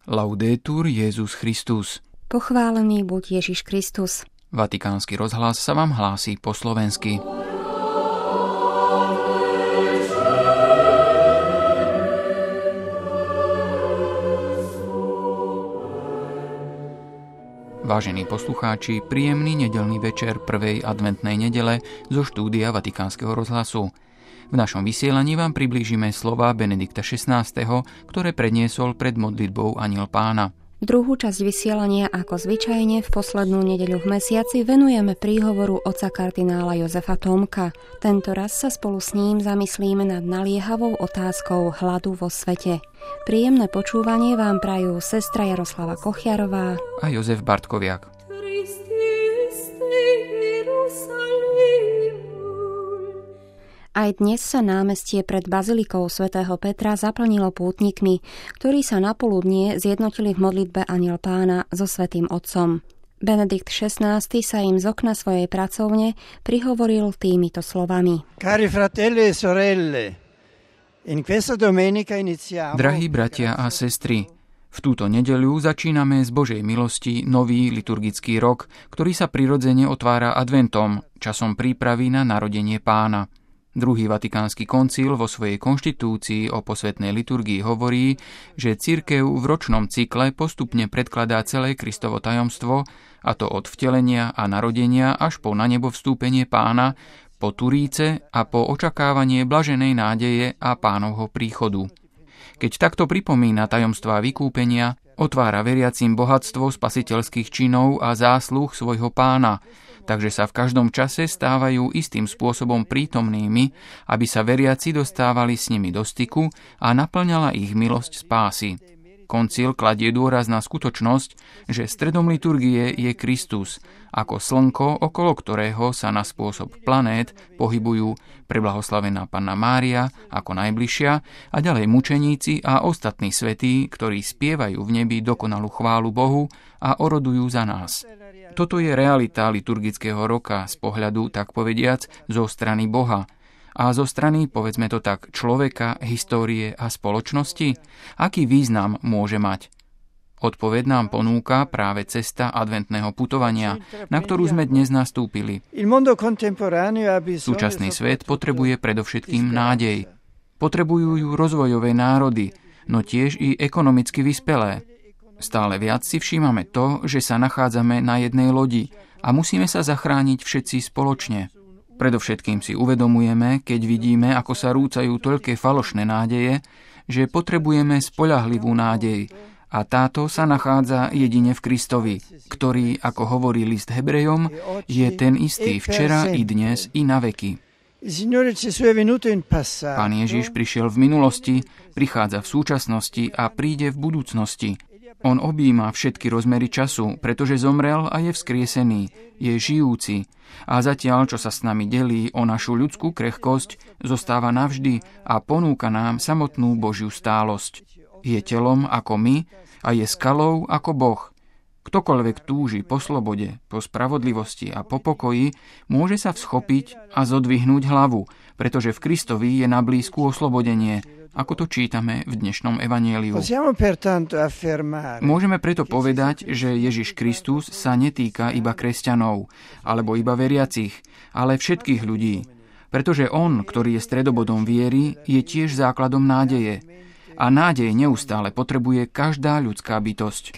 Laudetur Jesus Christus. Pochválený buď Ježiš Kristus. Vatikánsky rozhlas sa vám hlási po slovensky. Vážení poslucháči, príjemný nedeľný večer prvej adventnej nedele zo štúdia Vatikánskeho rozhlasu. V našom vysielaní vám priblížime slová Benedikta XVI, ktoré predniesol pred modlitbou Anjel Pána. Druhú časť vysielania ako zvyčajne v poslednú nedeľu v mesiaci venujeme príhovoru otca kardinála Jozefa Tomka. Tento raz sa spolu s ním zamyslíme nad naliehavou otázkou hladu vo svete. Príjemné počúvanie vám prajú sestra Jaroslava Kochiarová a Jozef Bartkoviak. Aj dnes sa námestie pred bazilikou svätého Petra zaplnilo pútnikmi, ktorí sa napoludnie zjednotili v modlitbe Anjel Pána so svätým Otcom. Benedikt XVI sa im z okna svojej pracovne prihovoril týmito slovami. Cari fratelli e sorelle, in questa domenica iniziamo... Drahí bratia a sestry, v túto nedeľu začíname z Božej milosti nový liturgický rok, ktorý sa prirodzene otvára adventom, časom prípravy na narodenie Pána. Druhý vatikánsky koncil vo svojej konštitúcii o posvätnej liturgii hovorí, že cirkev v ročnom cykle postupne predkladá celé Kristovo tajomstvo, a to od vtelenia a narodenia až po na nebo vstúpenie Pána, po turíce a po očakávanie blaženej nádeje a Pánovho príchodu. Keď takto pripomína tajomstvá vykúpenia, otvára veriacim bohatstvo spasiteľských činov a zásluh svojho Pána, takže sa v každom čase stávajú istým spôsobom prítomnými, aby sa veriaci dostávali s nimi do styku a naplňala ich milosť spásy. Koncil kladie dôraz na skutočnosť, že stredom liturgie je Kristus, ako slnko, okolo ktorého sa na spôsob planét pohybujú preblahoslavená Panna Mária ako najbližšia a ďalej mučeníci a ostatní svätí, ktorí spievajú v nebi dokonalú chválu Bohu a orodujú za nás. Toto je realita liturgického roka z pohľadu, tak povediac, zo strany Boha. A zo strany, povedzme to tak, človeka, histórie a spoločnosti? Aký význam môže mať? Odpoveď nám ponúka práve cesta adventného putovania, na ktorú sme dnes nastúpili. Súčasný svet potrebuje predovšetkým nádej. Potrebujú ju rozvojové národy, no tiež i ekonomicky vyspelé. Stále viac si všímame to, že sa nachádzame na jednej lodi a musíme sa zachrániť všetci spoločne. Predovšetkým si uvedomujeme, keď vidíme, ako sa rúcajú toľké falošné nádeje, že potrebujeme spoľahlivú nádej a táto sa nachádza jedine v Kristovi, ktorý, ako hovorí list Hebrejom, je ten istý včera i dnes i na veky. Pán Ježiš prišiel v minulosti, prichádza v súčasnosti a príde v budúcnosti. On objíma všetky rozmery času, pretože zomrel a je vzkriesený, je žijúci. A zatiaľ, čo sa s nami delí o našu ľudskú krehkosť, zostáva navždy a ponúka nám samotnú Božiu stálosť. Je telom ako my a je skalou ako Boh. Ktokoľvek túži po slobode, po spravodlivosti a po pokoji, môže sa vzchopiť a zodvihnúť hlavu, pretože v Kristovi je na blízku oslobodenie, ako to čítame v dnešnom evanjeliu. Môžeme preto povedať, že Ježiš Kristus sa netýka iba kresťanov, alebo iba veriacich, ale všetkých ľudí. Pretože on, ktorý je stredobodom viery, je tiež základom nádeje. A nádej neustále potrebuje každá ľudská bytosť.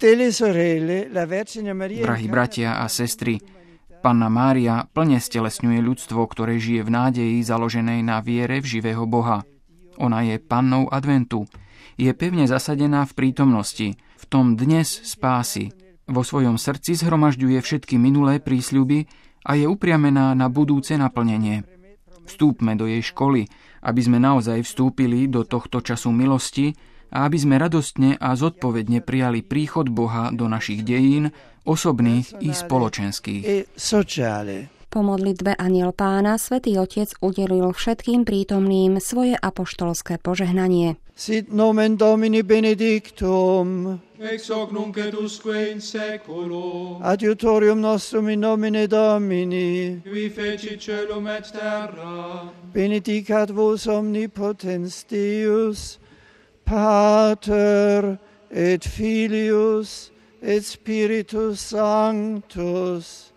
Drahí bratia a sestry, Panna Mária plne stelesňuje ľudstvo, ktoré žije v nádeji založenej na viere v živého Boha. Ona je pannou adventu. Je pevne zasadená v prítomnosti, v tom dnes spásy. Vo svojom srdci zhromažďuje všetky minulé prísľuby a je upriamená na budúce naplnenie. Vstúpme do jej školy, aby sme naozaj vstúpili do tohto času milosti a aby sme radostne a zodpovedne prijali príchod Boha do našich dejín, osobných i spoločenských. Po modlitbe Anjel Pána Svätý Otec udelil všetkým prítomným svoje apoštolské požehnanie. Sit nomen Domini benedictum, ex hoc nunc et usque in seculo, adiutorium nostrum in nomine Domini, qui fecit caelum et terra, benedicat vos omnipotens Deus, Pater et Filius et Spiritus Sanctus.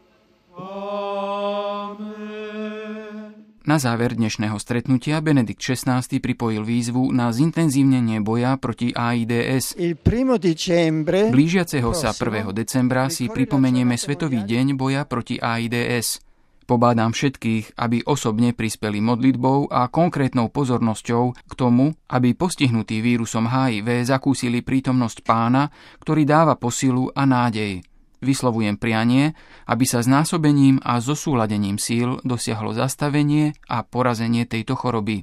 Amen. Na záver dnešného stretnutia Benedikt XVI pripojil výzvu na zintenzívnenie boja proti AIDS. Blížiaceho sa 1. decembra si pripomenieme Svetový deň boja proti AIDS. Pobádam všetkých, aby osobne prispeli modlitbou a konkrétnou pozornosťou k tomu, aby postihnutí vírusom HIV zakúsili prítomnosť Pána, ktorý dáva posilu a nádej. Vyslovujem prianie, aby sa znásobením a zosúladením síl dosiahlo zastavenie a porazenie tejto choroby.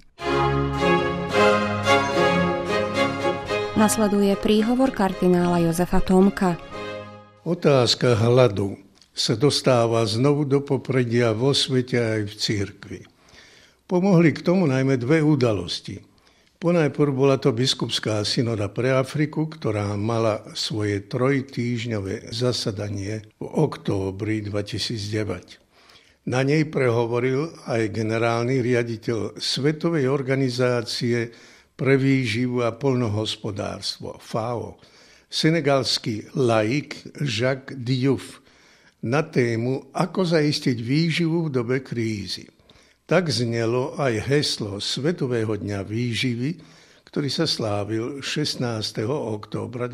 Nasleduje príhovor kardinála Jozefa Tomka. Otázka hladu sa dostáva znovu do popredia vo svete aj v cirkvi. Pomohli k tomu najmä dve udalosti. Ponajprv bola to biskupská synoda pre Afriku, ktorá mala svoje trojtýždňové zasadanie v októbri 2009. Na nej prehovoril aj generálny riaditeľ Svetovej organizácie pre výživu a poľnohospodárstvo FAO, senegalský laik Jacques Diouf, na tému Ako zaistiť výživu v dobe krízy. Tak znelo aj heslo Svetového dňa výživy, ktorý sa slávil 16. októbra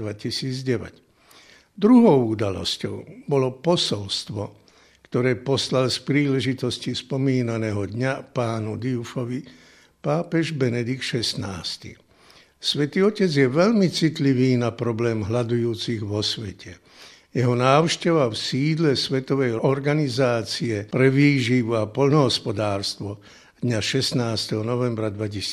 2009. Druhou udalosťou bolo posolstvo, ktoré poslal z príležitosti spomínaného dňa pánu Diufovi pápež Benedikt XVI. Svätý Otec je veľmi citlivý na problém hladujúcich vo svete. Jeho návšteva v sídle Svetovej organizácie pre výživu a poľnohospodárstvo dňa 16. novembra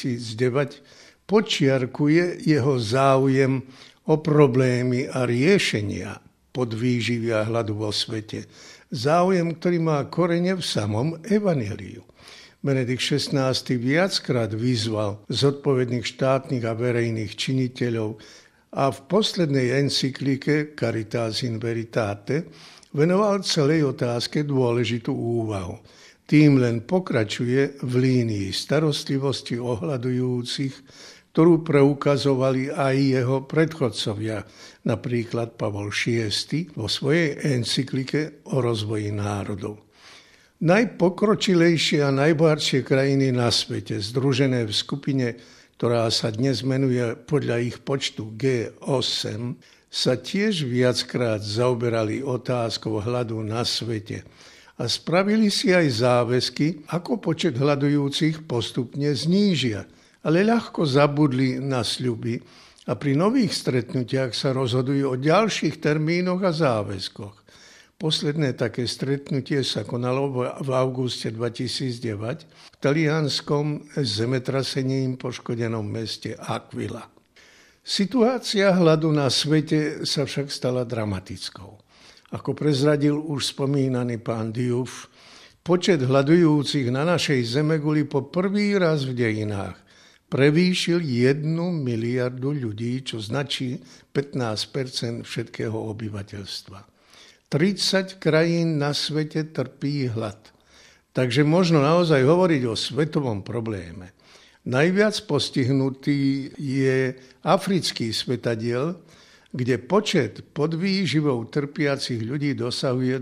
2009 podčiarkuje jeho záujem o problémy a riešenia podvýživy a hladu vo svete. Záujem, ktorý má korene v samom evanjeliu. Benedikt XVI viackrát vyzval zodpovedných štátnych a verejných činiteľov a v poslednej encyklike Caritas in Veritate venoval celej otázke dôležitú úvahu. Tým len pokračuje v línii starostlivosti ohľadujúcich, ktorú preukazovali aj jeho predchodcovia, napríklad Pavol VI vo svojej encyklike o rozvoji národov. Najpokročilejšie a najbohatšie krajiny na svete, združené v skupine, ktorá sa dnes menuje podľa ich počtu G8, sa tiež viackrát zaoberali otázkou hladu na svete a spravili si aj záväzky, ako počet hladujúcich postupne znížia, ale ľahko zabudli na sľuby a pri nových stretnutiach sa rozhodujú o ďalších termínoch a záväzkoch. Posledné také stretnutie sa konalo v auguste 2009 v talianskom zemetrasením poškodenom meste Aquila. Situácia hladu na svete sa však stala dramatickou. Ako prezradil už spomínaný pán Diouf, počet hladujúcich na našej zemeguli po prvý raz v dejinách prevýšil 1 miliardu ľudí, čo značí 15% všetkého obyvateľstva. 30 krajín na svete trpí hlad. Takže možno naozaj hovoriť o svetovom probléme. Najviac postihnutý je africký svetadiel, kde počet podvýživou trpiacich ľudí dosahuje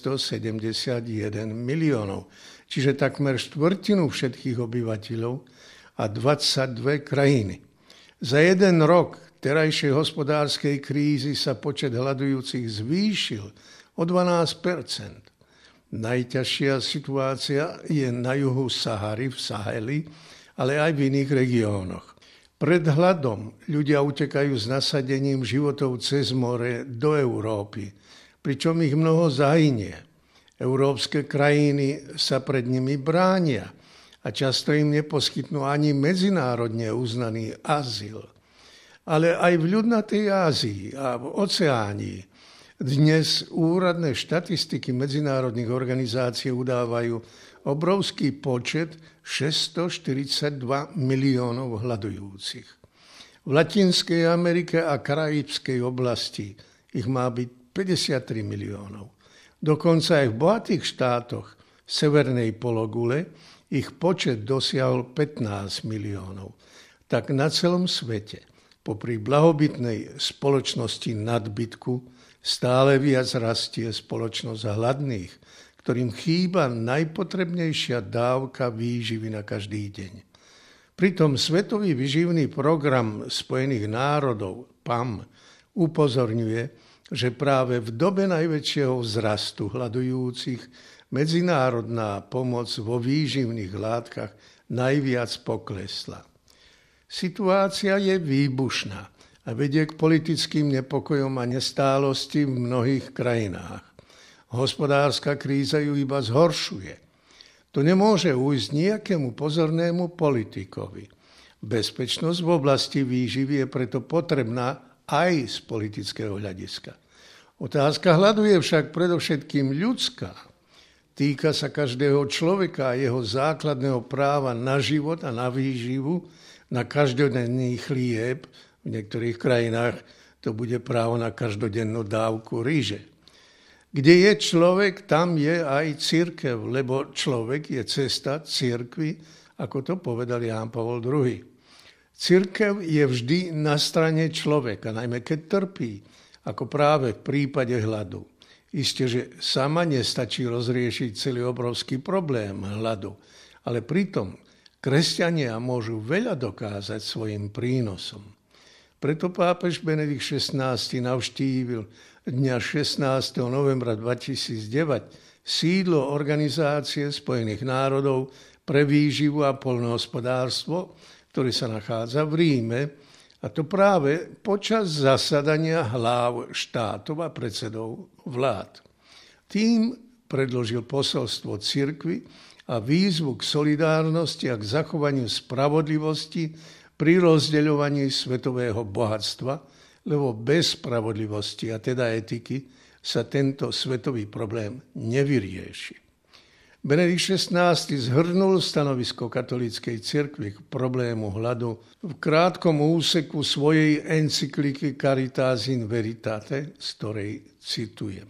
271 miliónov, čiže takmer štvrtinu všetkých obyvateľov a 22 krajiny. Za jeden rok terajšej hospodárskej krízy sa počet hladujúcich zvýšil o 12%. Najťažšia situácia je na juhu Sahary, v Saheli, ale aj v iných regiónoch. Pred hladom ľudia utekajú s nasadením životov cez more do Európy, pričom ich mnoho zahynie. Európske krajiny sa pred nimi bránia a často im neposkytnú ani medzinárodne uznaný azyl. Ale aj v ľudnatej Ázii a v Oceánii dnes úradné štatistiky medzinárodných organizácií udávajú obrovský počet 642 miliónov hladujúcich. V Latinskej Amerike a Karibskej oblasti ich má byť 53 miliónov. Dokonca aj v bohatých štátoch severnej pologule ich počet dosiahol 15 miliónov. Tak na celom svete Popri blahobytnej spoločnosti nadbytku stále viac rastie spoločnosť hladných, ktorým chýba najpotrebnejšia dávka výživy na každý deň. Pritom Svetový výživný program Spojených národov, PAM, upozorňuje, že práve v dobe najväčšieho vzrastu hladujúcich medzinárodná pomoc vo výživných látkach najviac poklesla. Situácia je výbušná a vedie k politickým nepokojom a nestálosti v mnohých krajinách. Hospodárska kríza ju iba zhoršuje. To nemôže ujsť nejakému pozornému politikovi. Bezpečnosť v oblasti výživy je preto potrebná aj z politického hľadiska. Otázka hladu je však predovšetkým ľudská. Týka sa každého človeka a jeho základného práva na život a na výživu, na každodenný chlieb. V niektorých krajinách to bude právo na každodennú dávku ryže. Kde je človek, tam je aj cirkev, lebo človek je cesta cirkvi, ako to povedal Ján Pavol II. Cirkev je vždy na strane človeka, najmä keď trpí, ako práve v prípade hladu. Isté, že sama nestačí rozriešiť celý obrovský problém hladu, ale pritom kresťania môžu veľa dokázať svojim prínosom. Preto pápež Benedikt XVI navštívil dňa 16. novembra 2009 sídlo Organizácie Spojených národov pre výživu a poľnohospodárstvo, ktoré sa nachádza v Ríme, a to práve počas zasadania hlav štátov a predsedov vlád. Tým predložil posolstvo cirkvi a výzvu k solidárnosti a k zachovaniu spravodlivosti pri rozdeľovaní svetového bohatstva, lebo bez spravodlivosti a teda etiky sa tento svetový problém nevyrieši. Benedikt XVI zhrnul stanovisko katolíckej cirkvi k problému hladu v krátkom úseku svojej encykliky Caritas in Veritate, z ktorej citujem.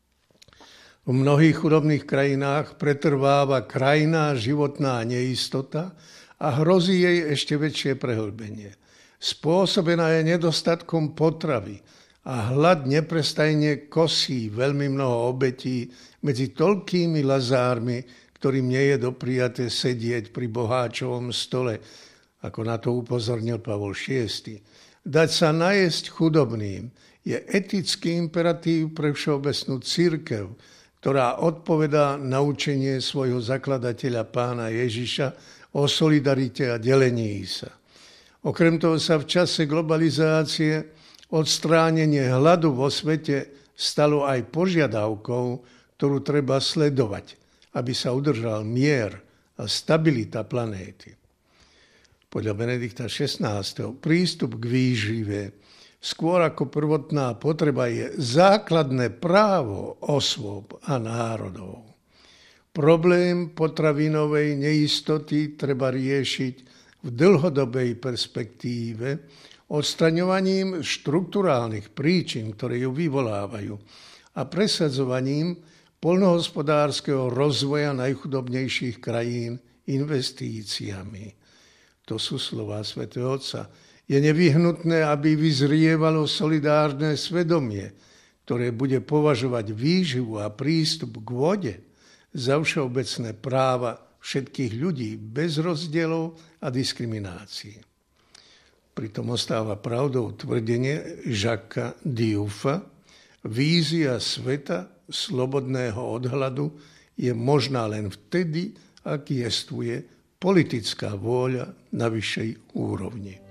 V mnohých chudobných krajinách pretrváva krajná životná neistota a hrozí jej ešte väčšie prehlbenie. Spôsobená je nedostatkom potravy a hlad neprestajne kosí veľmi mnoho obetí medzi toľkými lazármi, ktorým nie je dopriaté sedieť pri boháčovom stole, ako na to upozornil Pavol VI. Dať sa najesť chudobným je etický imperatív pre všeobecnú cirkev, ktorá odpovedá na učenie svojho zakladateľa Pána Ježiša o solidarite a delení sa. Okrem toho sa v čase globalizácie odstránenie hladu vo svete stalo aj požiadavkou, ktorú treba sledovať, aby sa udržal mier a stabilita planéty. Podľa Benedikta XVI. Prístup k výžive skôr ako prvotná potreba je základné právo osôb a národov. Problém potravinovej neistoty treba riešiť v dlhodobej perspektíve odstraňovaním štrukturálnych príčin, ktoré ju vyvolávajú, a presadzovaním poľnohospodárskeho rozvoja najchudobnejších krajín investíciami. To sú slová svätého Otca. Je nevyhnutné, aby vyzrievalo solidárne svedomie, ktoré bude považovať výživu a prístup k vode za všeobecné práva všetkých ľudí bez rozdielov a diskriminácií. Pritom ostáva pravdou tvrdenie Jacquesa Diuffa: vízia sveta slobodného od hladu je možná len vtedy, ak jestvuje politická vôľa na vyššej úrovni.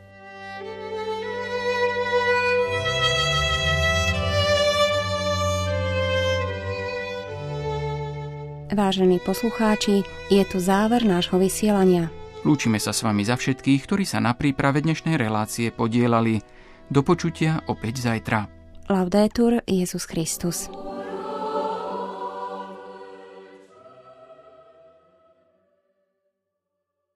Vážení poslucháči, je tu záver nášho vysielania. Lúčime sa s vami za všetkých, ktorí sa na príprave dnešnej relácie podielali. Do počutia opäť zajtra. Laudetur Jesus Christus.